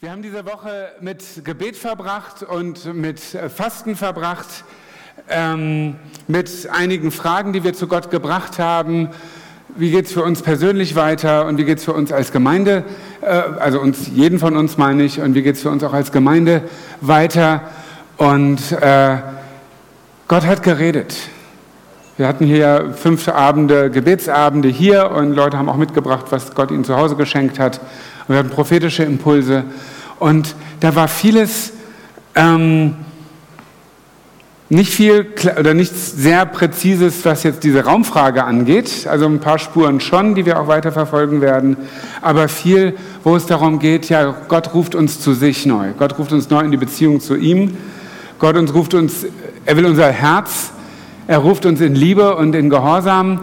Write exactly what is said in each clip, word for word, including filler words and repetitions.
Wir haben diese Woche mit Gebet verbracht und mit Fasten verbracht, ähm, mit einigen Fragen, die wir zu Gott gebracht haben. Wie geht es für uns persönlich weiter und wie geht es für uns als Gemeinde, äh, also uns, jeden von uns meine ich, und wie geht es für uns auch als Gemeinde weiter? Und äh, Gott hat geredet. Wir hatten hier fünf Abende, Gebetsabende hier, und Leute haben auch mitgebracht, was Gott ihnen zu Hause geschenkt hat. Und wir hatten prophetische Impulse. Und da war vieles, ähm, nicht viel oder nichts sehr Präzises, was jetzt diese Raumfrage angeht. Also ein paar Spuren schon, die wir auch weiter verfolgen werden. Aber viel, wo es darum geht, ja, Gott ruft uns zu sich neu. Gott ruft uns neu in die Beziehung zu ihm. Gott uns ruft uns, er will unser Herz. Er ruft uns in Liebe und in Gehorsam.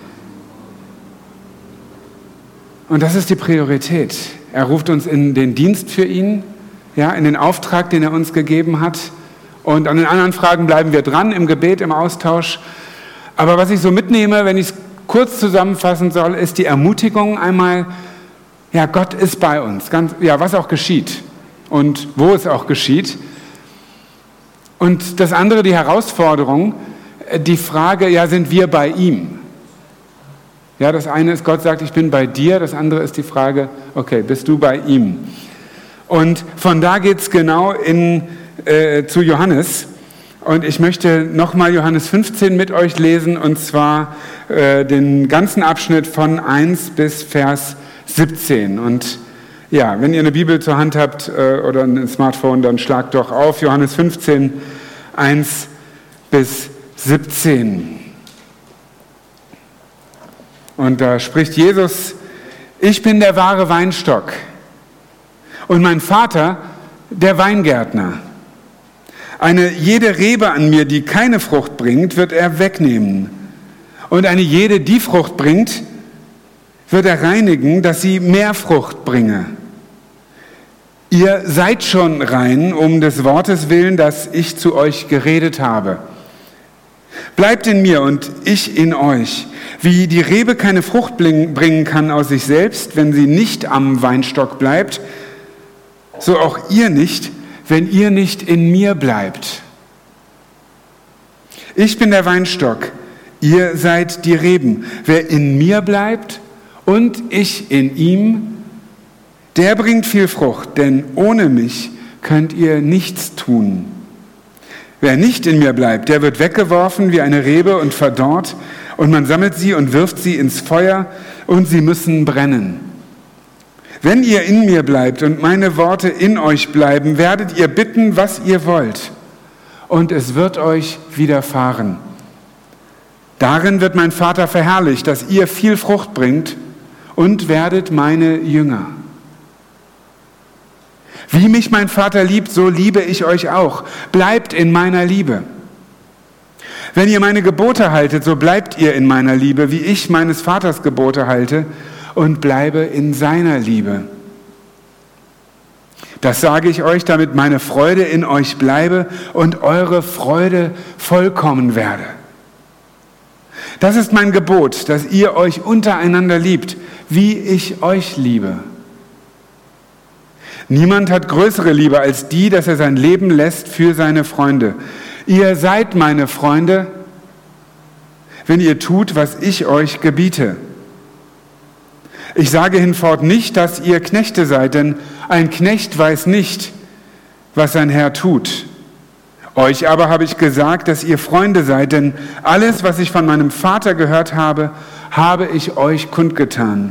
Und das ist die Priorität. Er ruft uns in den Dienst für ihn, ja, in den Auftrag, den er uns gegeben hat. Und an den anderen Fragen bleiben wir dran, im Gebet, im Austausch. Aber was ich so mitnehme, wenn ich es kurz zusammenfassen soll, ist die Ermutigung einmal, ja, Gott ist bei uns, ganz, ja, was auch geschieht und wo es auch geschieht. Und das andere, die Herausforderung, die Frage, ja, sind wir bei ihm? Ja, das eine ist, Gott sagt, ich bin bei dir. Das andere ist die Frage, okay, bist du bei ihm? Und von da geht es genau in, äh, zu Johannes. Und ich möchte nochmal Johannes fünfzehn mit euch lesen, und zwar äh, den ganzen Abschnitt von eins bis Vers siebzehn. Und ja, wenn ihr eine Bibel zur Hand habt äh, oder ein Smartphone, dann schlagt doch auf Johannes fünfzehn, eins bis siebzehn. Und da spricht Jesus: Ich bin der wahre Weinstock und mein Vater der Weingärtner. Eine jede Rebe an mir, die keine Frucht bringt, wird er wegnehmen. Und eine jede, die Frucht bringt, wird er reinigen, dass sie mehr Frucht bringe. Ihr seid schon rein um des Wortes willen, das ich zu euch geredet habe. Bleibt in mir und ich in euch. Wie die Rebe keine Frucht bringen kann aus sich selbst, wenn sie nicht am Weinstock bleibt, so auch ihr nicht, wenn ihr nicht in mir bleibt. Ich bin der Weinstock, ihr seid die Reben. Wer in mir bleibt und ich in ihm, der bringt viel Frucht, denn ohne mich könnt ihr nichts tun. Wer nicht in mir bleibt, der wird weggeworfen wie eine Rebe und verdorrt, und man sammelt sie und wirft sie ins Feuer, und sie müssen brennen. Wenn ihr in mir bleibt und meine Worte in euch bleiben, werdet ihr bitten, was ihr wollt, und es wird euch widerfahren. Darin wird mein Vater verherrlicht, dass ihr viel Frucht bringt und werdet meine Jünger. Wie mich mein Vater liebt, so liebe ich euch auch. Bleibt in meiner Liebe. Wenn ihr meine Gebote haltet, so bleibt ihr in meiner Liebe, wie ich meines Vaters Gebote halte und bleibe in seiner Liebe. Das sage ich euch, damit meine Freude in euch bleibe und eure Freude vollkommen werde. Das ist mein Gebot, dass ihr euch untereinander liebt, wie ich euch liebe. Niemand hat größere Liebe als die, dass er sein Leben lässt für seine Freunde. Ihr seid meine Freunde, wenn ihr tut, was ich euch gebiete. Ich sage hinfort nicht, dass ihr Knechte seid, denn ein Knecht weiß nicht, was sein Herr tut. Euch aber habe ich gesagt, dass ihr Freunde seid, denn alles, was ich von meinem Vater gehört habe, habe ich euch kundgetan.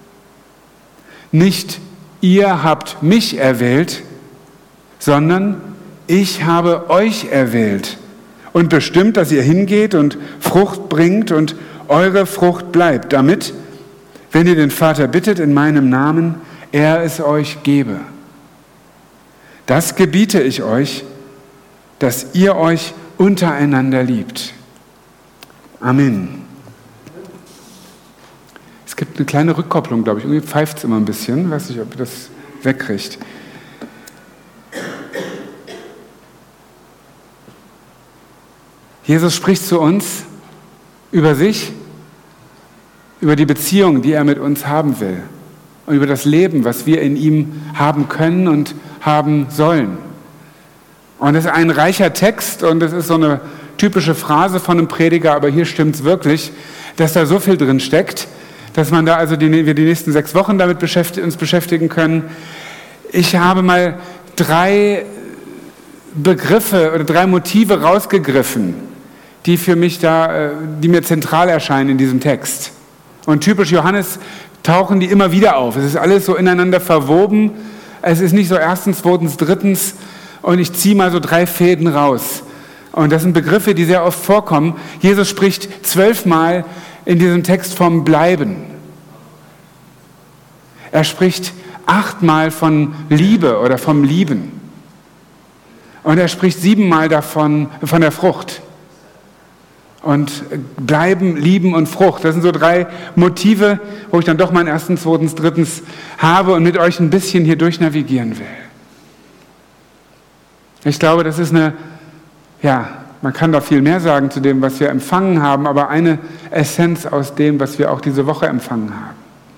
Nicht ihr habt mich erwählt, sondern ich habe euch erwählt und bestimmt, dass ihr hingeht und Frucht bringt und eure Frucht bleibt, damit, wenn ihr den Vater bittet in meinem Namen, er es euch gebe. Das gebiete ich euch, dass ihr euch untereinander liebt. Amen. Es gibt eine kleine Rückkopplung, glaube ich. Irgendwie pfeift es immer ein bisschen. Ich weiß nicht, ob ihr das wegkriegt. Jesus spricht zu uns über sich, über die Beziehung, die er mit uns haben will. und über das Leben, was wir in ihm haben können und haben sollen. Und das ist ein reicher Text und es ist so eine typische Phrase von einem Prediger, aber hier stimmt es wirklich, dass da so viel drin steckt, dass man da also die, wir die nächsten sechs Wochen damit beschäftigt, uns beschäftigen können. Ich habe mal drei Begriffe oder drei Motive rausgegriffen, die für mich da, die mir zentral erscheinen in diesem Text. Und typisch Johannes tauchen die immer wieder auf. Es ist alles so ineinander verwoben. Es ist nicht so erstens, zweitens, drittens. Und ich ziehe mal so drei Fäden raus. Und das sind Begriffe, die sehr oft vorkommen. Jesus spricht zwölfmal in diesem Text vom Bleiben. Er spricht achtmal von Liebe oder vom Lieben. Und er spricht siebenmal davon, von der Frucht. Und Bleiben, Lieben und Frucht, das sind so drei Motive, wo ich dann doch meinen ersten, zweitens, drittens habe und mit euch ein bisschen hier durchnavigieren will. Ich glaube, das ist eine, ja, man kann da viel mehr sagen zu dem, was wir empfangen haben, aber eine Essenz aus dem, was wir auch diese Woche empfangen haben.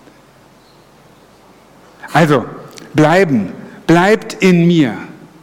Also, bleiben, bleibt in mir.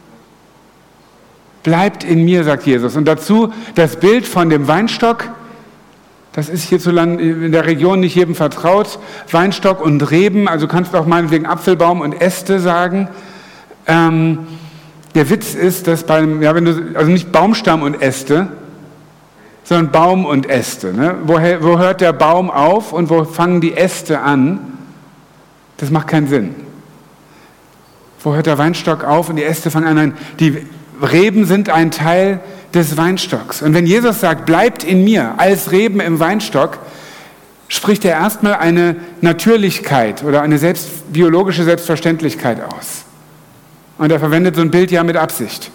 Bleibt in mir, sagt Jesus. Und dazu das Bild von dem Weinstock, das ist hierzulande in der Region nicht jedem vertraut, Weinstock und Reben, also kannst du auch meinetwegen Apfelbaum und Äste sagen. Ähm, der Witz ist, dass beim, ja, wenn du, also nicht Baumstamm und Äste, sondern Baum und Äste. Ne? Wo, wo hört der Baum auf und wo fangen die Äste an? Das macht keinen Sinn. Wo hört der Weinstock auf und die Äste fangen an? Nein, die Reben sind ein Teil des Weinstocks. Und wenn Jesus sagt, bleibt in mir als Reben im Weinstock, spricht er erstmal eine Natürlichkeit oder eine selbst, biologische Selbstverständlichkeit aus. Und er verwendet so ein Bild ja mit Absicht.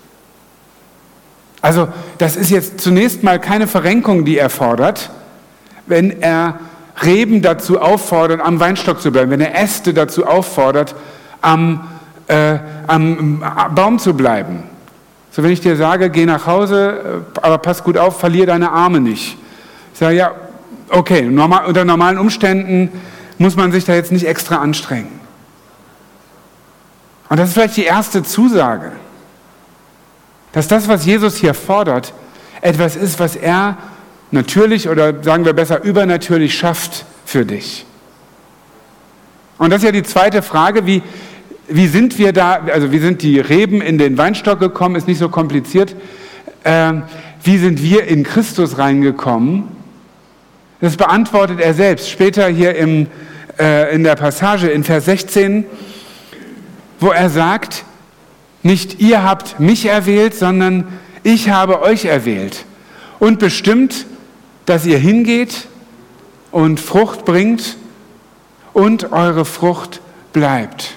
Also das ist jetzt zunächst mal keine Verrenkung, die er fordert, wenn er Reben dazu auffordert, am Weinstock zu bleiben, wenn er Äste dazu auffordert, am, äh, am Baum zu bleiben. So, wenn ich dir sage, geh nach Hause, aber pass gut auf, verlier deine Arme nicht. Ich sage, ja, okay, normal, unter normalen Umständen muss man sich da jetzt nicht extra anstrengen. Und das ist vielleicht die erste Zusage, dass das, was Jesus hier fordert, etwas ist, was er natürlich oder sagen wir besser übernatürlich schafft für dich. Und das ist ja die zweite Frage, wie, wie sind wir da, also wie sind die Reben in den Weinstock gekommen, ist nicht so kompliziert. Äh, wie sind wir in Christus reingekommen? Das beantwortet er selbst. Später hier im, äh, in der Passage in Vers sechzehn, wo er sagt, nicht ihr habt mich erwählt, sondern ich habe euch erwählt und bestimmt, dass ihr hingeht und Frucht bringt und eure Frucht bleibt.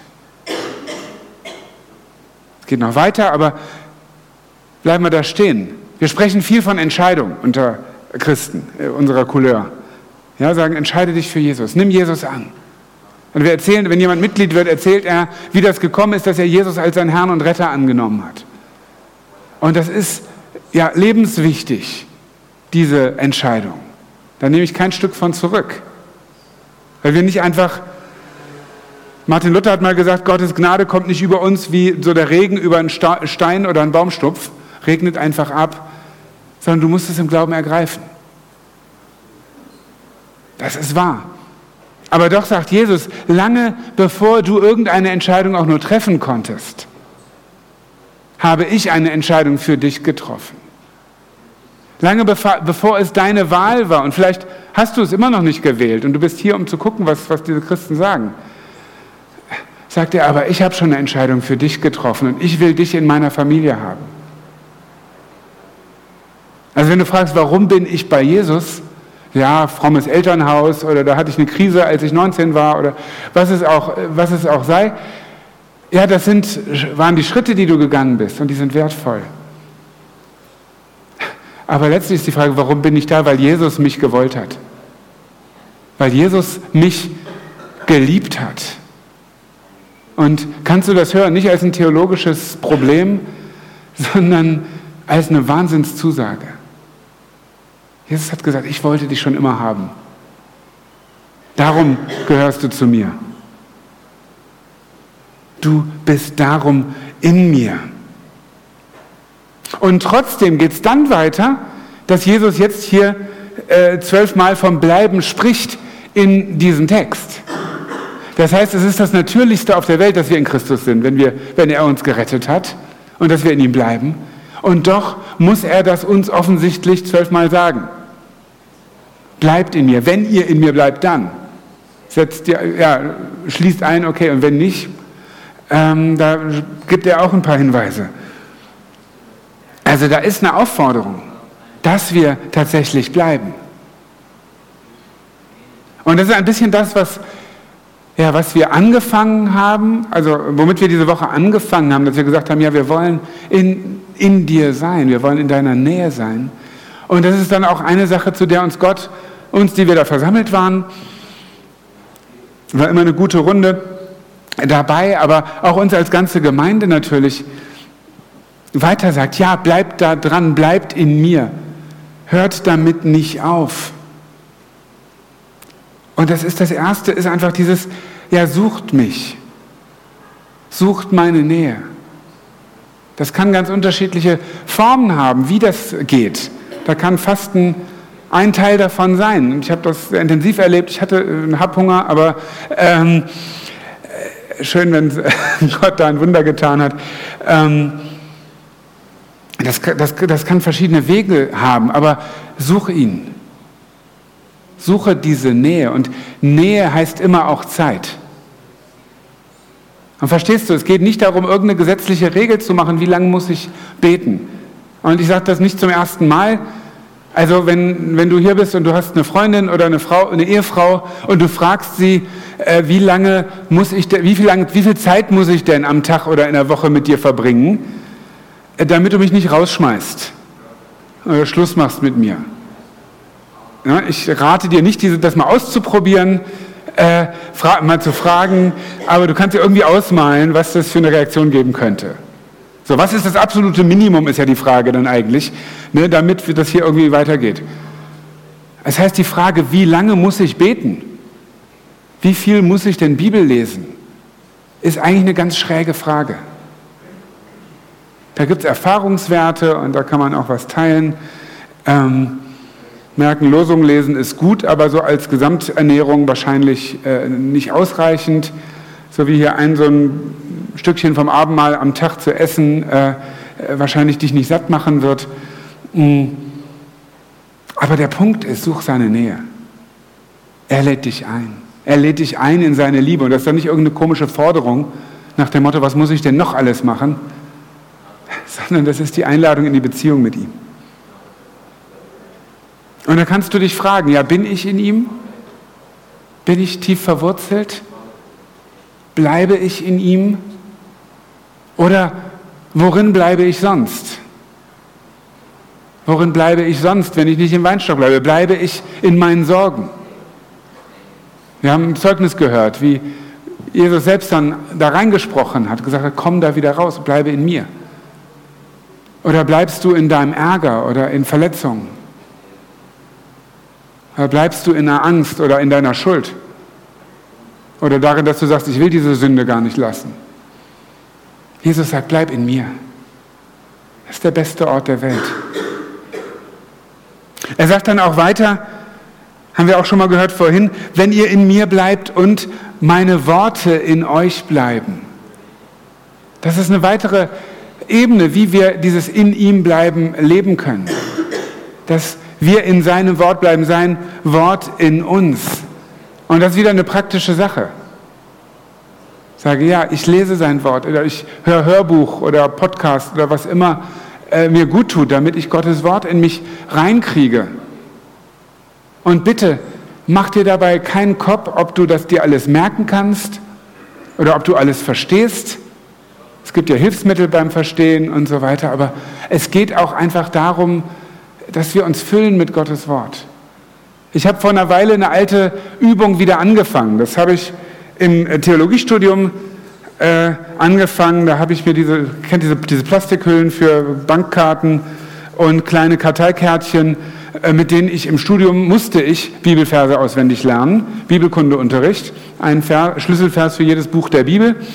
Es geht noch weiter, aber bleiben wir da stehen. Wir sprechen viel von Entscheidung unter Christen äh, unserer Couleur. Ja, sagen, entscheide dich für Jesus, nimm Jesus an. Und wir erzählen, wenn jemand Mitglied wird, erzählt er, wie das gekommen ist, dass er Jesus als seinen Herrn und Retter angenommen hat. Und das ist ja lebenswichtig, diese Entscheidung. Da nehme ich kein Stück von zurück. Weil wir nicht einfach, Martin Luther hat mal gesagt, Gottes Gnade kommt nicht über uns wie so der Regen über einen Stein oder einen Baumstupf, regnet einfach ab, sondern du musst es im Glauben ergreifen. Das ist wahr. Aber doch sagt Jesus, lange bevor du irgendeine Entscheidung auch nur treffen konntest, habe ich eine Entscheidung für dich getroffen. Lange bevor es deine Wahl war, und vielleicht hast du es immer noch nicht gewählt und du bist hier, um zu gucken, was, was diese Christen sagen, sagt er, aber ich habe schon eine Entscheidung für dich getroffen und ich will dich in meiner Familie haben. Also wenn du fragst, warum bin ich bei Jesus? Ja, frommes Elternhaus oder da hatte ich eine Krise, als ich neunzehn war oder was es auch, was es auch sei. Ja, das sind, waren die Schritte, die du gegangen bist und die sind wertvoll. Aber letztlich ist die Frage, warum bin ich da? Weil Jesus mich gewollt hat. Weil Jesus mich geliebt hat. Und kannst du das hören? Nicht als ein theologisches Problem, sondern als eine Wahnsinnszusage. Jesus hat gesagt, ich wollte dich schon immer haben. Darum gehörst du zu mir. du bist darum in mir. Und trotzdem geht es dann weiter, dass Jesus jetzt hier äh, zwölfmal vom Bleiben spricht in diesem Text. Das heißt, es ist das Natürlichste auf der Welt, dass wir in Christus sind, wenn, wir, wenn er uns gerettet hat und dass wir in ihm bleiben. Und doch muss er das uns offensichtlich zwölfmal sagen. Bleibt in mir. Wenn ihr in mir bleibt, dann. Setzt ihr, ja, schließt ein, okay, und wenn nicht, ähm, da gibt er auch ein paar Hinweise. Also da ist eine Aufforderung, dass wir tatsächlich bleiben. Und das ist ein bisschen das, was, ja, was wir angefangen haben, also womit wir diese Woche angefangen haben, dass wir gesagt haben, ja, wir wollen in, in dir sein, wir wollen in deiner Nähe sein. Und das ist dann auch eine Sache, zu der uns Gott, uns, die wir da versammelt waren, war immer eine gute Runde dabei, aber auch uns als ganze Gemeinde natürlich weiter sagt, ja, bleibt da dran, bleibt in mir, hört damit nicht auf. Und das ist das Erste, ist einfach dieses, ja, sucht mich, sucht meine Nähe. Das kann ganz unterschiedliche Formen haben, wie das geht. Da kann Fasten ein Teil davon sein. Und ich habe das sehr intensiv erlebt, ich hatte einen Hunger, aber ähm, schön, wenn Gott da ein Wunder getan hat. Ähm, das, das, das kann verschiedene Wege haben, aber suche ihn. Suche diese Nähe. Und Nähe heißt immer auch Zeit. Und verstehst du, es geht nicht darum, irgendeine gesetzliche Regel zu machen, wie lange muss ich beten. Und ich sage das nicht zum ersten Mal. Also wenn, wenn du hier bist und du hast eine Freundin oder eine Frau, eine Ehefrau und du fragst sie, äh, wie lange muss ich, de, wie viel lang, wie viel Zeit muss ich denn am Tag oder in der Woche mit dir verbringen, äh, damit du mich nicht rausschmeißt oder Schluss machst mit mir. Ja, ich rate dir nicht, diese, das mal auszuprobieren, äh, fra- mal zu fragen, aber du kannst dir irgendwie ausmalen, was das für eine Reaktion geben könnte. So, was ist das absolute Minimum, ist ja die Frage dann eigentlich, ne, damit das hier irgendwie weitergeht. Das heißt, die Frage, wie lange muss ich beten? Wie viel muss ich denn Bibel lesen? Ist eigentlich eine ganz schräge Frage. Da gibt es Erfahrungswerte und da kann man auch was teilen. Ähm, merken, Losungen lesen ist gut, aber so als Gesamternährung wahrscheinlich äh, nicht ausreichend. So wie hier ein so ein Stückchen vom Abendmahl am Tag zu essen, äh, wahrscheinlich dich nicht satt machen wird. Aber der Punkt ist, such seine Nähe. Er lädt dich ein. Er lädt dich ein in seine Liebe. Und das ist dann nicht irgendeine komische Forderung nach dem Motto, was muss ich denn noch alles machen? Sondern das ist die Einladung in die Beziehung mit ihm. Und da kannst du dich fragen, ja, bin ich in ihm? Bin ich tief verwurzelt? Bleibe ich in ihm? Oder worin bleibe ich sonst? Worin bleibe ich sonst, wenn ich nicht im Weinstock bleibe? Bleibe ich in meinen Sorgen? Wir haben ein Zeugnis gehört, wie Jesus selbst dann da reingesprochen hat, gesagt hat, komm da wieder raus, bleibe in mir. Oder bleibst du in deinem Ärger oder in Verletzungen? Oder bleibst du in der Angst oder in deiner Schuld? Oder darin, dass du sagst, ich will diese Sünde gar nicht lassen. Jesus sagt, bleib in mir. Das ist der beste Ort der Welt. Er sagt dann auch weiter, haben wir auch schon mal gehört vorhin, wenn ihr in mir bleibt und meine Worte in euch bleiben. Das ist eine weitere Ebene, wie wir dieses in ihm bleiben leben können. Dass wir in seinem Wort bleiben, sein Wort in uns. Und das ist wieder eine praktische Sache. Ich sage, ja, ich lese sein Wort oder ich höre Hörbuch oder Podcast oder was immer äh, mir gut tut, damit ich Gottes Wort in mich reinkriege. Und bitte, mach dir dabei keinen Kopf, ob du das dir alles merken kannst oder ob du alles verstehst. Es gibt ja Hilfsmittel beim Verstehen und so weiter, aber es geht auch einfach darum, dass wir uns füllen mit Gottes Wort. Ich habe vor einer Weile eine alte Übung wieder angefangen. Das habe ich im Theologiestudium äh, angefangen. Da habe ich mir diese, kennt diese, diese Plastikhüllen für Bankkarten und kleine Karteikärtchen, äh, mit denen ich im Studium musste ich Bibelverse auswendig lernen, Bibelkundeunterricht, ein Vers, Schlüsselvers für jedes Buch der Bibel.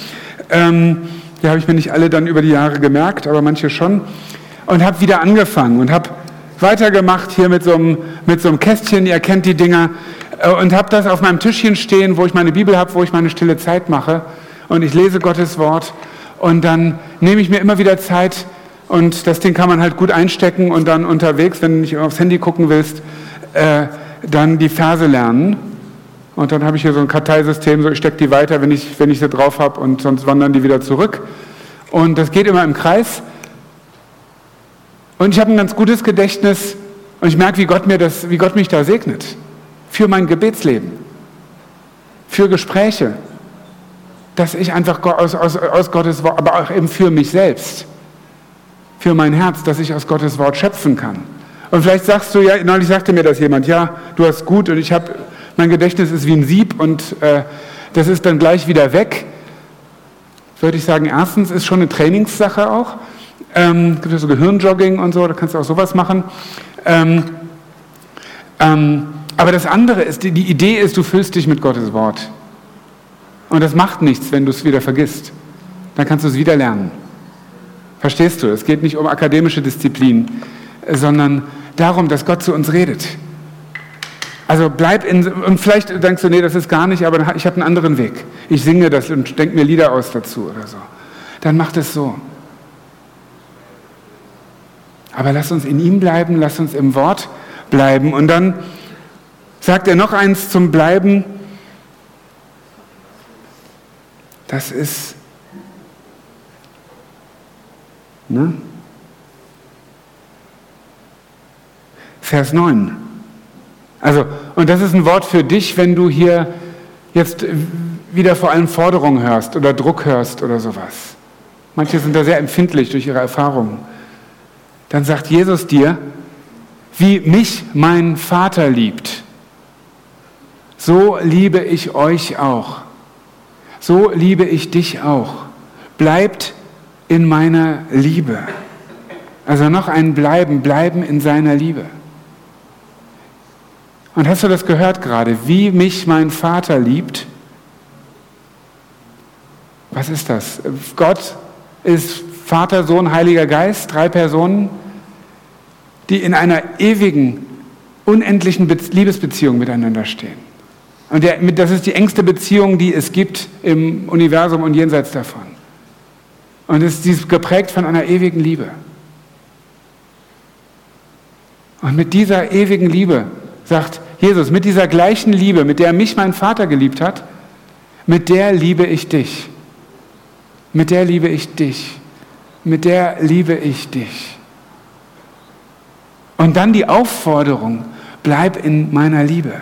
Ähm, die habe ich mir nicht alle dann über die Jahre gemerkt, aber manche schon. Und habe wieder angefangen und habe weitergemacht hier mit so einem, mit so einem Kästchen, ihr kennt die Dinger, äh, und habe das auf meinem Tischchen stehen, wo ich meine Bibel habe, wo ich meine stille Zeit mache. Und ich lese Gottes Wort und dann nehme ich mir immer wieder Zeit und das Ding kann man halt gut einstecken und dann unterwegs, wenn du nicht aufs Handy gucken willst, äh, dann die Verse lernen. Und dann habe ich hier so ein Karteisystem, so ich stecke die weiter, wenn ich, wenn ich sie drauf habe und sonst wandern die wieder zurück. Und das geht immer im Kreis. Und ich habe ein ganz gutes Gedächtnis und ich merke, wie Gott mir das, wie Gott mich da segnet. Für mein Gebetsleben. Für Gespräche. Dass ich einfach aus, aus, aus Gottes Wort, aber auch eben für mich selbst. Für mein Herz, dass ich aus Gottes Wort schöpfen kann. Und vielleicht sagst du, ja, neulich sagte mir das jemand, ja, du hast gut und ich habe, mein Gedächtnis ist wie ein Sieb und äh, das ist dann gleich wieder weg. Würde ich sagen, erstens ist schon eine Trainingssache auch. Ähm, gibt es so Gehirnjogging und so, da kannst du auch sowas machen. Ähm, ähm, aber das andere ist, die, die Idee ist, du füllst dich mit Gottes Wort. Und das macht nichts, wenn du es wieder vergisst. Dann kannst du es wieder lernen. Verstehst du? Es geht nicht um akademische Disziplin, sondern darum, dass Gott zu uns redet. Also bleib in, und vielleicht denkst du, nee, das ist gar nicht, aber ich habe einen anderen Weg. Ich singe das und denke mir Lieder aus dazu oder so. Dann mach das so. Aber lass uns in ihm bleiben, lass uns im Wort bleiben. Und dann sagt er noch eins zum Bleiben. Das ist, ne? Vers neun. Also, und das ist ein Wort für dich, wenn du hier jetzt wieder vor allem Forderungen hörst oder Druck hörst oder sowas. Manche sind da sehr empfindlich durch ihre Erfahrungen. Dann sagt Jesus dir, wie mich mein Vater liebt, so liebe ich euch auch. So liebe ich dich auch. Bleibt in meiner Liebe. Also noch ein Bleiben, bleiben in seiner Liebe. Und hast du das gehört gerade? Wie mich mein Vater liebt? Was ist das? Gott ist Vater, Sohn, Heiliger Geist, drei Personen, die in einer ewigen, unendlichen Liebesbeziehung miteinander stehen. Und der, das ist die engste Beziehung, die es gibt im Universum und jenseits davon. Und es ist geprägt von einer ewigen Liebe. Und mit dieser ewigen Liebe, sagt Jesus, mit dieser gleichen Liebe, mit der mich mein Vater geliebt hat, mit der liebe ich dich. Mit der liebe ich dich. Mit der liebe ich dich. Und dann die Aufforderung, bleib in meiner Liebe.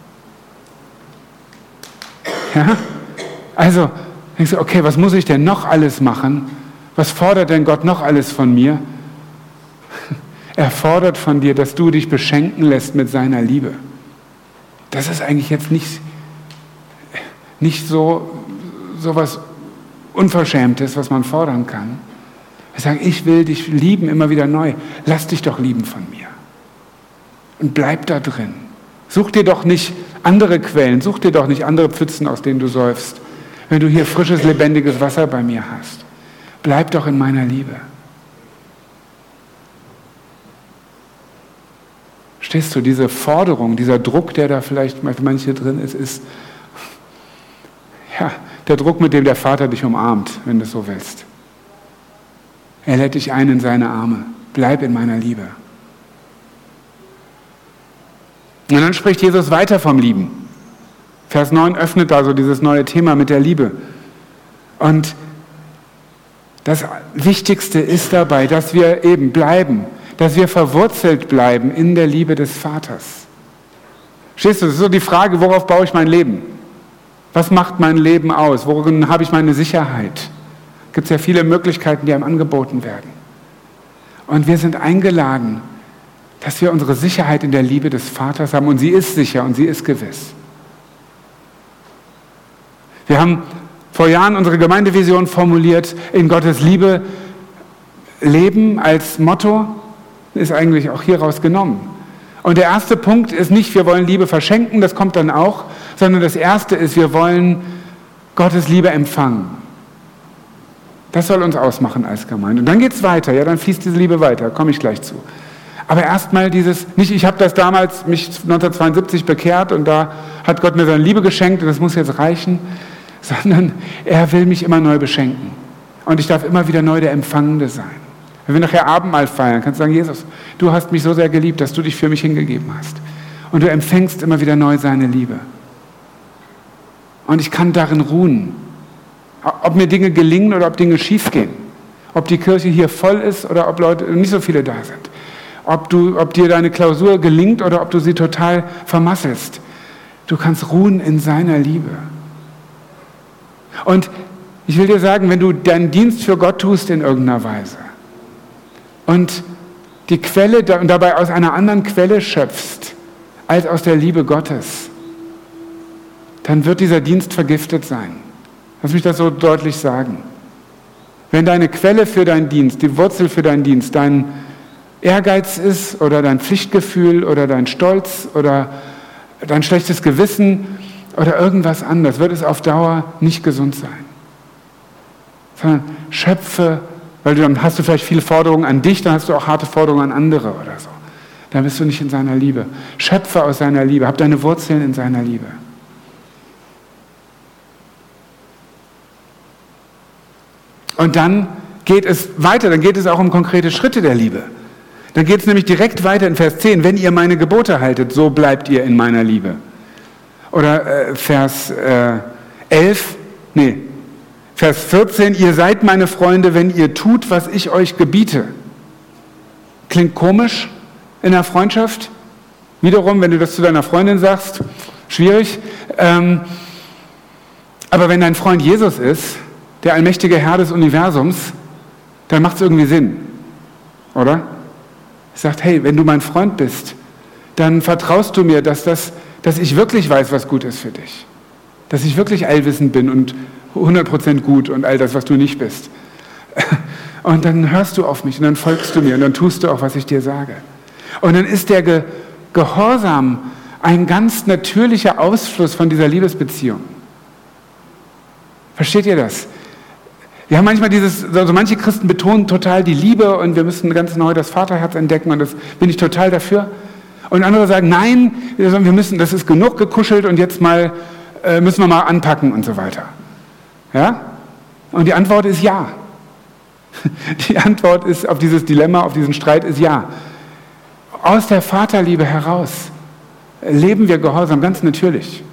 Ja? Also, denkst du, okay, was muss ich denn noch alles machen? Was fordert denn Gott noch alles von mir? Er fordert von dir, dass du dich beschenken lässt mit seiner Liebe. Das ist eigentlich jetzt nicht, nicht so, so was Unverschämtes, was man fordern kann. Wir sagen, ich will dich lieben immer wieder neu. Lass dich doch lieben von mir. Und bleib da drin. Such dir doch nicht andere Quellen, such dir doch nicht andere Pfützen, aus denen du säufst, wenn du hier frisches, lebendiges Wasser bei mir hast. Bleib doch in meiner Liebe. Verstehst du, diese Forderung, dieser Druck, der da vielleicht für manche drin ist, ist ja, der Druck, mit dem der Vater dich umarmt, wenn du es so willst. Er lädt dich ein in seine Arme. Bleib in meiner Liebe. Und dann spricht Jesus weiter vom Lieben. Vers neun öffnet da so dieses neue Thema mit der Liebe. Und das Wichtigste ist dabei, dass wir eben bleiben, dass wir verwurzelt bleiben in der Liebe des Vaters. Verstehst du, das ist so die Frage, worauf baue ich mein Leben? Was macht mein Leben aus? Worin habe ich meine Sicherheit? Gibt es ja viele Möglichkeiten, die einem angeboten werden. Und wir sind eingeladen, dass wir unsere Sicherheit in der Liebe des Vaters haben. Und sie ist sicher und sie ist gewiss. Wir haben vor Jahren unsere Gemeindevision formuliert, in Gottes Liebe leben als Motto, ist eigentlich auch hieraus genommen. Und der erste Punkt ist nicht, wir wollen Liebe verschenken, das kommt dann auch, sondern das erste ist, wir wollen Gottes Liebe empfangen. Das soll uns ausmachen als Gemeinde. Und dann geht es weiter, ja, dann fließt diese Liebe weiter, komme ich gleich zu. Aber erstmal dieses, nicht ich habe das damals, mich neunzehnhundertzweiundsiebzig bekehrt und da hat Gott mir seine Liebe geschenkt und das muss jetzt reichen, sondern er will mich immer neu beschenken. Und ich darf immer wieder neu der Empfangende sein. Wenn wir nachher Abendmahl feiern, kannst du sagen, Jesus, du hast mich so sehr geliebt, dass du dich für mich hingegeben hast. Und du empfängst immer wieder neu seine Liebe. Und ich kann darin ruhen. Ob mir Dinge gelingen oder ob Dinge schief gehen. Ob die Kirche hier voll ist oder ob Leute, nicht so viele da sind. Ob, du, ob dir deine Klausur gelingt oder ob du sie total vermasselst. Du kannst ruhen in seiner Liebe. Und ich will dir sagen, wenn du deinen Dienst für Gott tust in irgendeiner Weise und die Quelle und dabei aus einer anderen Quelle schöpfst als aus der Liebe Gottes, dann wird dieser Dienst vergiftet sein. Lass mich das so deutlich sagen. Wenn deine Quelle für deinen Dienst, die Wurzel für deinen Dienst, dein Ehrgeiz ist oder dein Pflichtgefühl oder dein Stolz oder dein schlechtes Gewissen oder irgendwas anderes, wird es auf Dauer nicht gesund sein. Sondern schöpfe, weil du, dann hast du vielleicht viele Forderungen an dich, dann hast du auch harte Forderungen an andere oder so. Dann bist du nicht in seiner Liebe. Schöpfe aus seiner Liebe, hab deine Wurzeln in seiner Liebe. Und dann geht es weiter, dann geht es auch um konkrete Schritte der Liebe. Dann geht es nämlich direkt weiter in Vers zehn, wenn ihr meine Gebote haltet, so bleibt ihr in meiner Liebe. Oder äh, Vers äh, elf, nee, Vers vierzehn, ihr seid meine Freunde, wenn ihr tut, was ich euch gebiete. Klingt komisch in der Freundschaft. Wiederum, wenn du das zu deiner Freundin sagst, schwierig. Ähm, aber wenn dein Freund Jesus ist, der allmächtige Herr des Universums, dann macht es irgendwie Sinn, oder? Er sagt, hey, wenn du mein Freund bist, dann vertraust du mir, dass, das, dass ich wirklich weiß, was gut ist für dich. Dass ich wirklich allwissend bin und hundert Prozent gut und all das, was du nicht bist. Und dann hörst du auf mich und dann folgst du mir und dann tust du auch, was ich dir sage. Und dann ist der Ge- Gehorsam ein ganz natürlicher Ausfluss von dieser Liebesbeziehung. Versteht ihr das? Wir haben manchmal dieses, also manche Christen betonen total die Liebe und wir müssen ganz neu das Vaterherz entdecken und das bin ich total dafür. Und andere sagen, nein, wir müssen, das ist genug gekuschelt und jetzt mal äh, müssen wir mal anpacken und so weiter. Ja? Und die Antwort ist ja. Die Antwort ist auf dieses Dilemma, auf diesen Streit ist ja. Aus der Vaterliebe heraus leben wir Gehorsam ganz natürlich.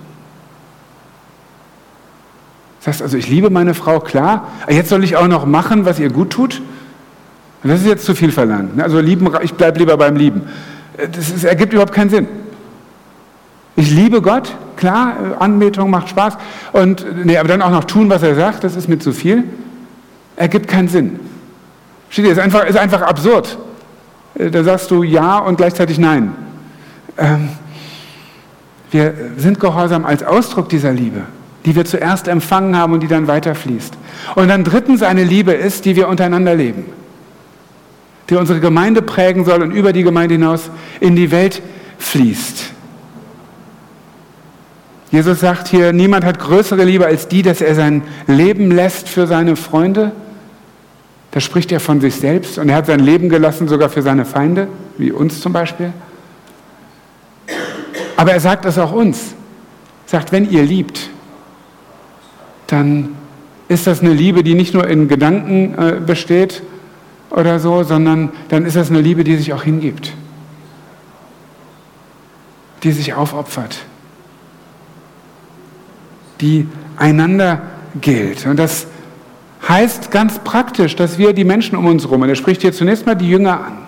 Das heißt also, ich liebe meine Frau, klar, aber jetzt soll ich auch noch machen, was ihr gut tut? Und das ist jetzt zu viel verlangt. Also lieben, ich bleibe lieber beim Lieben. Das ist, ergibt überhaupt keinen Sinn. Ich liebe Gott, klar, Anbetung macht Spaß, und, nee, aber dann auch noch tun, was er sagt, das ist mir zu viel. Ergibt keinen Sinn. Steht ihr, ist einfach, ist einfach absurd. Da sagst du ja und gleichzeitig nein. Ähm, wir sind gehorsam als Ausdruck dieser Liebe, die wir zuerst empfangen haben und die dann weiterfließt. Und dann drittens eine Liebe ist, die wir untereinander leben, die unsere Gemeinde prägen soll und über die Gemeinde hinaus in die Welt fließt. Jesus sagt hier, niemand hat größere Liebe als die, dass er sein Leben lässt für seine Freunde. Da spricht er von sich selbst und er hat sein Leben gelassen sogar für seine Feinde, wie uns zum Beispiel. Aber er sagt es auch uns. Er sagt, wenn ihr liebt, dann ist das eine Liebe, die nicht nur in Gedanken äh, besteht oder so, sondern dann ist das eine Liebe, die sich auch hingibt, die sich aufopfert, die einander gilt. Und das heißt ganz praktisch, dass wir die Menschen um uns herum, und er spricht hier zunächst mal die Jünger an,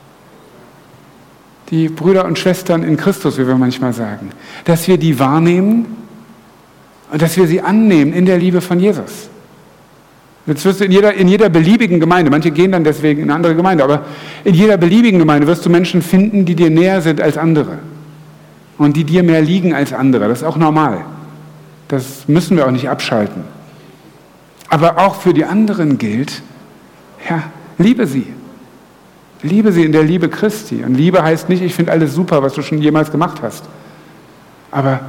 die Brüder und Schwestern in Christus, wie wir manchmal sagen, dass wir die wahrnehmen und dass wir sie annehmen in der Liebe von Jesus. Jetzt wirst du in jeder, in jeder beliebigen Gemeinde, manche gehen dann deswegen in eine andere Gemeinde, aber in jeder beliebigen Gemeinde wirst du Menschen finden, die dir näher sind als andere und die dir mehr liegen als andere. Das ist auch normal. Das müssen wir auch nicht abschalten. Aber auch für die anderen gilt, ja, liebe sie. Liebe sie in der Liebe Christi. Und Liebe heißt nicht, ich finde alles super, was du schon jemals gemacht hast. Aber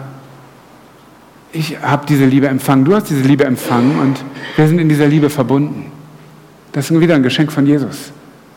ich habe diese Liebe empfangen, du hast diese Liebe empfangen und wir sind in dieser Liebe verbunden. Das ist wieder ein Geschenk von Jesus.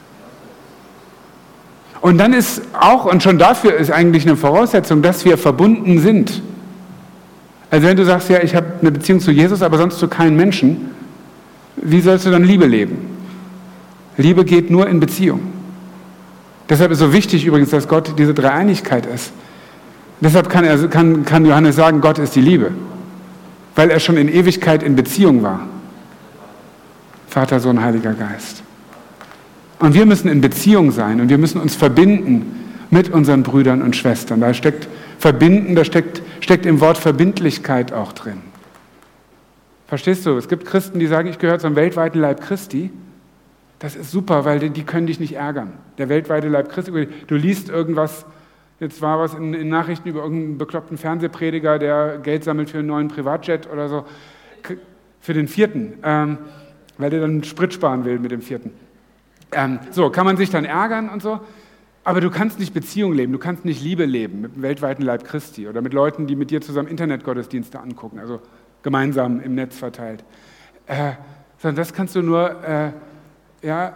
Und dann ist auch, und schon dafür ist eigentlich eine Voraussetzung, dass wir verbunden sind. Also wenn du sagst, ja, ich habe eine Beziehung zu Jesus, aber sonst zu keinem Menschen, wie sollst du dann Liebe leben? Liebe geht nur in Beziehung. Deshalb ist so wichtig übrigens, dass Gott diese Dreieinigkeit ist. Deshalb kann, er, kann, kann Johannes sagen, Gott ist die Liebe, weil er schon in Ewigkeit in Beziehung war. Vater, Sohn, Heiliger Geist. Und wir müssen in Beziehung sein und wir müssen uns verbinden mit unseren Brüdern und Schwestern. Da steckt Verbinden, da steckt, steckt im Wort Verbindlichkeit auch drin. Verstehst du? Es gibt Christen, die sagen, ich gehöre zum weltweiten Leib Christi. Das ist super, weil die, die können dich nicht ärgern. Der weltweite Leib Christi, du liest irgendwas, jetzt war was in, in Nachrichten über irgendeinen bekloppten Fernsehprediger, der Geld sammelt für einen neuen Privatjet oder so, für den vierten, ähm, weil der dann Sprit sparen will mit dem vierten. Ähm, so, kann man sich dann ärgern und so, aber du kannst nicht Beziehung leben, du kannst nicht Liebe leben mit dem weltweiten Leib Christi oder mit Leuten, die mit dir zusammen Internetgottesdienste angucken, also gemeinsam im Netz verteilt. Äh, sondern das kannst du nur, äh, ja, äh,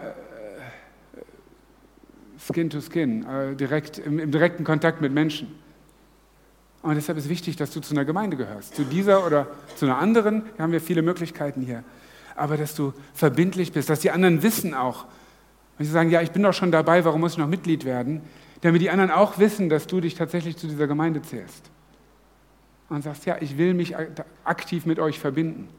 Skin to Skin, äh, direkt, im, im direkten Kontakt mit Menschen. Und deshalb ist wichtig, dass du zu einer Gemeinde gehörst, zu dieser oder zu einer anderen, da haben wir viele Möglichkeiten hier, aber dass du verbindlich bist, dass die anderen wissen auch, wenn sie sagen, ja, ich bin doch schon dabei, warum muss ich noch Mitglied werden? Damit die anderen auch wissen, dass du dich tatsächlich zu dieser Gemeinde zählst. Und sagst, ja, ich will mich aktiv mit euch verbinden.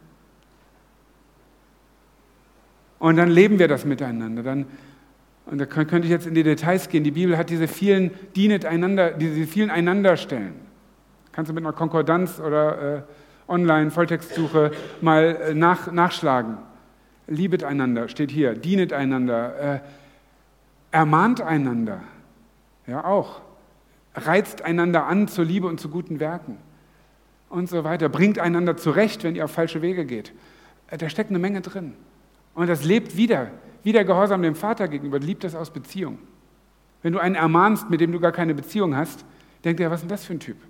Und dann leben wir das miteinander. Dann, und da könnte ich jetzt in die Details gehen. Die Bibel hat diese vielen, dienet einander, diese vielen Einanderstellen. Kannst du mit einer Konkordanz oder äh, Online-Volltextsuche mal äh, nach, nachschlagen. Liebet einander, steht hier, dienet einander, äh, ermahnt einander, ja auch, reizt einander an zur Liebe und zu guten Werken und so weiter, bringt einander zurecht, wenn ihr auf falsche Wege geht. Äh, da steckt eine Menge drin. Und das lebt wieder, wieder Gehorsam dem Vater gegenüber, liebt das aus Beziehung. Wenn du einen ermahnst, mit dem du gar keine Beziehung hast, denkt er, was ist denn das für ein Typ?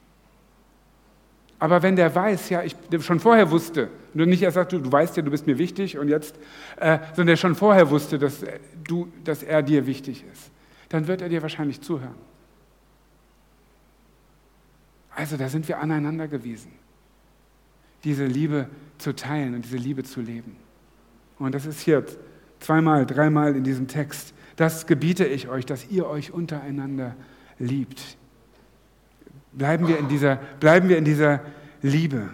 Aber wenn der weiß, ja, ich schon vorher wusste, und nicht erst sagt, du, du weißt ja, du bist mir wichtig und jetzt, äh, sondern der schon vorher wusste, dass, du, dass er dir wichtig ist, dann wird er dir wahrscheinlich zuhören. Also da sind wir aneinander gewiesen, diese Liebe zu teilen und diese Liebe zu leben. Und das ist hier zweimal, dreimal in diesem Text. Das gebiete ich euch, dass ihr euch untereinander liebt. Bleiben wir in dieser, bleiben wir in dieser Liebe.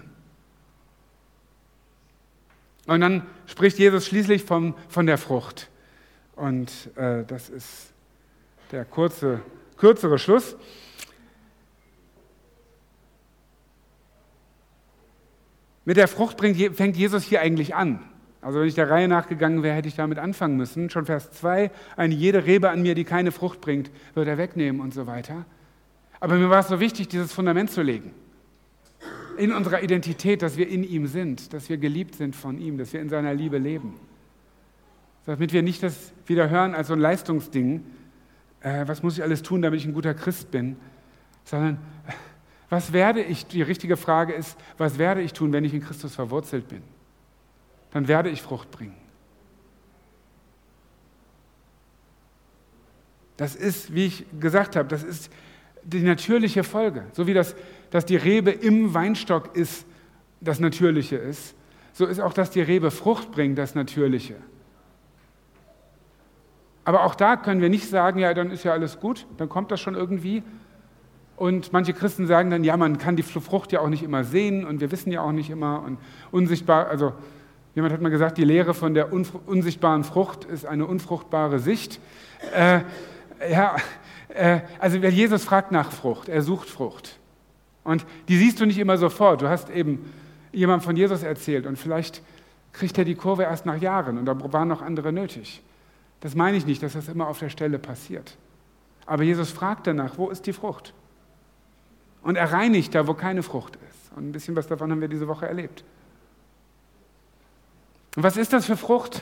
Und dann spricht Jesus schließlich von, von der Frucht. Und äh, das ist der kurze, kürzere Schluss. Mit der Frucht bringt, fängt Jesus hier eigentlich an. Also wenn ich der Reihe nachgegangen wäre, hätte ich damit anfangen müssen. Schon Vers zwei, eine jede Rebe an mir, die keine Frucht bringt, wird er wegnehmen und so weiter. Aber mir war es so wichtig, dieses Fundament zu legen. In unserer Identität, dass wir in ihm sind, dass wir geliebt sind von ihm, dass wir in seiner Liebe leben. Damit wir nicht das wieder hören als so ein Leistungsding, äh, was muss ich alles tun, damit ich ein guter Christ bin, sondern was werde ich, die richtige Frage ist, was werde ich tun, wenn ich in Christus verwurzelt bin? Dann werde ich Frucht bringen. Das ist, wie ich gesagt habe, das ist die natürliche Folge. So wie das, dass die Rebe im Weinstock ist, das Natürliche ist, so ist auch, dass die Rebe Frucht bringt, das Natürliche. Aber auch da können wir nicht sagen, ja, dann ist ja alles gut, dann kommt das schon irgendwie. Und manche Christen sagen dann, ja, man kann die Frucht ja auch nicht immer sehen und wir wissen ja auch nicht immer und unsichtbar, also jemand hat mal gesagt, die Lehre von der unsichtbaren Frucht ist eine unfruchtbare Sicht. Äh, ja, äh, also Jesus fragt nach Frucht, er sucht Frucht. Und die siehst du nicht immer sofort. Du hast eben jemandem von Jesus erzählt und vielleicht kriegt er die Kurve erst nach Jahren und da waren noch andere nötig. Das meine ich nicht, dass das immer auf der Stelle passiert. Aber Jesus fragt danach, wo ist die Frucht? Und er reinigt da, wo keine Frucht ist. Und ein bisschen was davon haben wir diese Woche erlebt. Und was ist das für Frucht?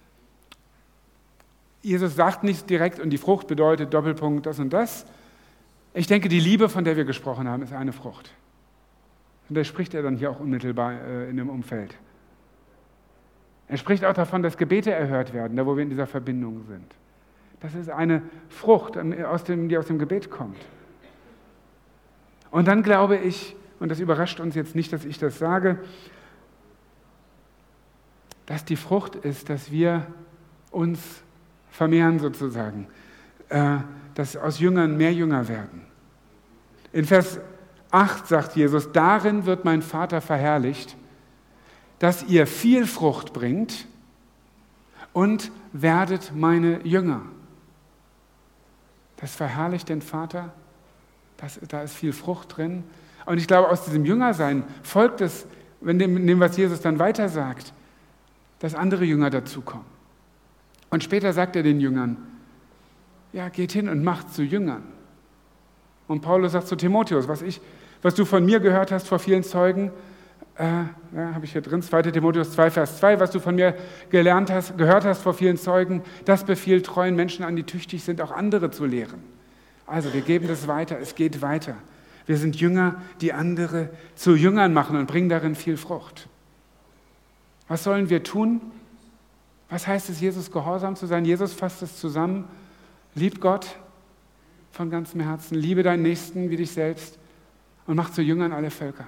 Jesus sagt nicht direkt, und die Frucht bedeutet Doppelpunkt das und das. Ich denke, die Liebe, von der wir gesprochen haben, ist eine Frucht. Und der spricht er dann hier auch unmittelbar äh, in dem Umfeld. Er spricht auch davon, dass Gebete erhört werden, da wo wir in dieser Verbindung sind. Das ist eine Frucht, aus dem, die aus dem Gebet kommt. Und dann glaube ich, und das überrascht uns jetzt nicht, dass ich das sage, dass die Frucht ist, dass wir uns vermehren sozusagen, äh, dass aus Jüngern mehr Jünger werden. In Vers acht sagt Jesus, darin wird mein Vater verherrlicht, dass ihr viel Frucht bringt und werdet meine Jünger. Das verherrlicht den Vater, das, da ist viel Frucht drin. Und ich glaube, aus diesem Jüngersein folgt es, wenn dem, dem, was Jesus dann weiter sagt, dass andere Jünger dazukommen. Und später sagt er den Jüngern, ja, geht hin und macht zu Jüngern. Und Paulus sagt zu Timotheus, was, ich, was du von mir gehört hast vor vielen Zeugen, äh, ja, habe ich hier drin, zweiter Timotheus zwei, Vers zwei, was du von mir gelernt hast, gehört hast vor vielen Zeugen, das befiehlt treuen Menschen an, die tüchtig sind, auch andere zu lehren. Also wir geben das weiter, es geht weiter. Wir sind Jünger, die andere zu Jüngern machen und bringen darin viel Frucht. Was sollen wir tun? Was heißt es, Jesus gehorsam zu sein? Jesus fasst es zusammen. Lieb Gott von ganzem Herzen, liebe deinen Nächsten wie dich selbst und mach zu Jüngern alle Völker.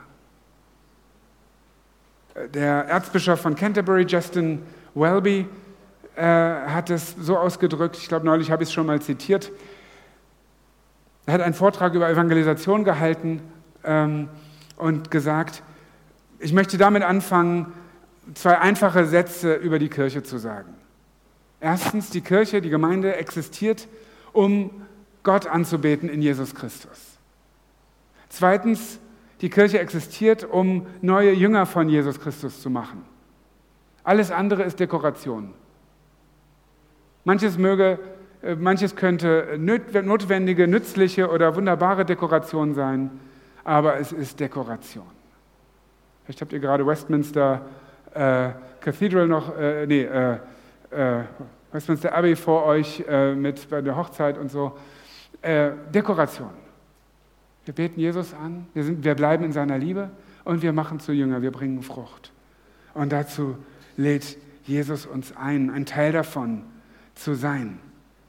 Der Erzbischof von Canterbury, Justin Welby, äh, hat es so ausgedrückt, ich glaube, neulich habe ich es schon mal zitiert. Er hat einen Vortrag über Evangelisation gehalten ähm, und gesagt, ich möchte damit anfangen, zwei einfache Sätze über die Kirche zu sagen. Erstens, die Kirche, die Gemeinde existiert, um Gott anzubeten in Jesus Christus. Zweitens, die Kirche existiert, um neue Jünger von Jesus Christus zu machen. Alles andere ist Dekoration. Manches möge, manches könnte notwendige, nützliche oder wunderbare Dekoration sein, aber es ist Dekoration. Vielleicht habt ihr gerade Westminster äh, Cathedral noch, äh, nee, äh, äh, Westminster Abbey vor euch äh, mit bei der Hochzeit und so. Äh, Dekoration. Wir beten Jesus an, wir, sind, wir bleiben in seiner Liebe und wir machen zu Jünger, wir bringen Frucht. Und dazu lädt Jesus uns ein, ein Teil davon zu sein.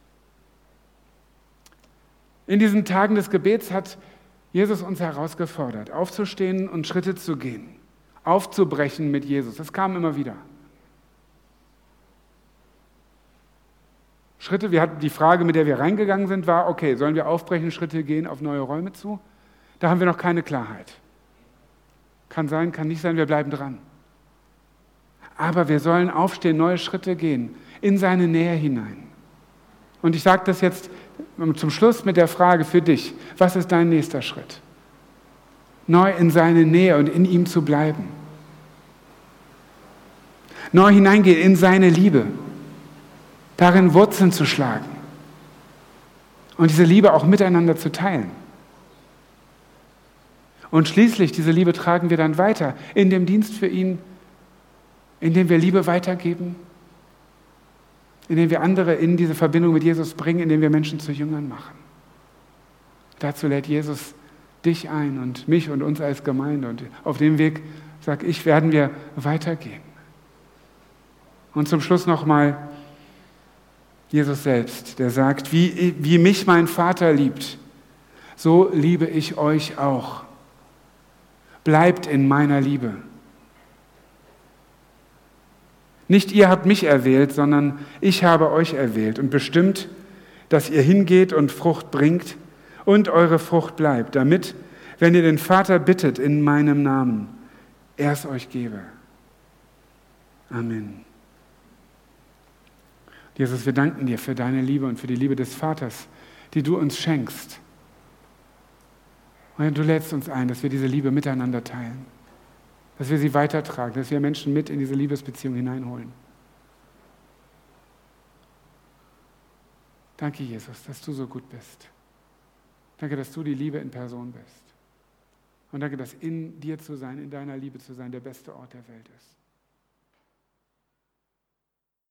In diesen Tagen des Gebets hat Jesus uns herausgefordert, aufzustehen und Schritte zu gehen, aufzubrechen mit Jesus. Das kam immer wieder. Schritte, wir hatten die Frage, mit der wir reingegangen sind, war, okay, sollen wir aufbrechen, Schritte gehen auf neue Räume zu? Da haben wir noch keine Klarheit. Kann sein, kann nicht sein, wir bleiben dran. Aber wir sollen aufstehen, neue Schritte gehen, in seine Nähe hinein. Und ich sage das jetzt zum Schluss mit der Frage für dich, was ist dein nächster Schritt? Neu in seine Nähe und in ihm zu bleiben. Neu hineingehen in seine Liebe. Darin Wurzeln zu schlagen und diese Liebe auch miteinander zu teilen. Und schließlich, diese Liebe tragen wir dann weiter in dem Dienst für ihn, indem wir Liebe weitergeben, indem wir andere in diese Verbindung mit Jesus bringen, indem wir Menschen zu Jüngern machen. Dazu lädt Jesus dich ein und mich und uns als Gemeinde. Und auf dem Weg, sag ich, werden wir weitergehen. Und zum Schluss nochmal Jesus selbst, der sagt, wie, wie mich mein Vater liebt, so liebe ich euch auch. Bleibt in meiner Liebe. Nicht ihr habt mich erwählt, sondern ich habe euch erwählt und bestimmt, dass ihr hingeht und Frucht bringt und eure Frucht bleibt, damit, wenn ihr den Vater bittet in meinem Namen, er es euch gebe. Amen. Jesus, wir danken dir für deine Liebe und für die Liebe des Vaters, die du uns schenkst. Und du lädst uns ein, dass wir diese Liebe miteinander teilen, dass wir sie weitertragen, dass wir Menschen mit in diese Liebesbeziehung hineinholen. Danke, Jesus, dass du so gut bist. Danke, dass du die Liebe in Person bist. Und danke, dass in dir zu sein, in deiner Liebe zu sein, der beste Ort der Welt ist.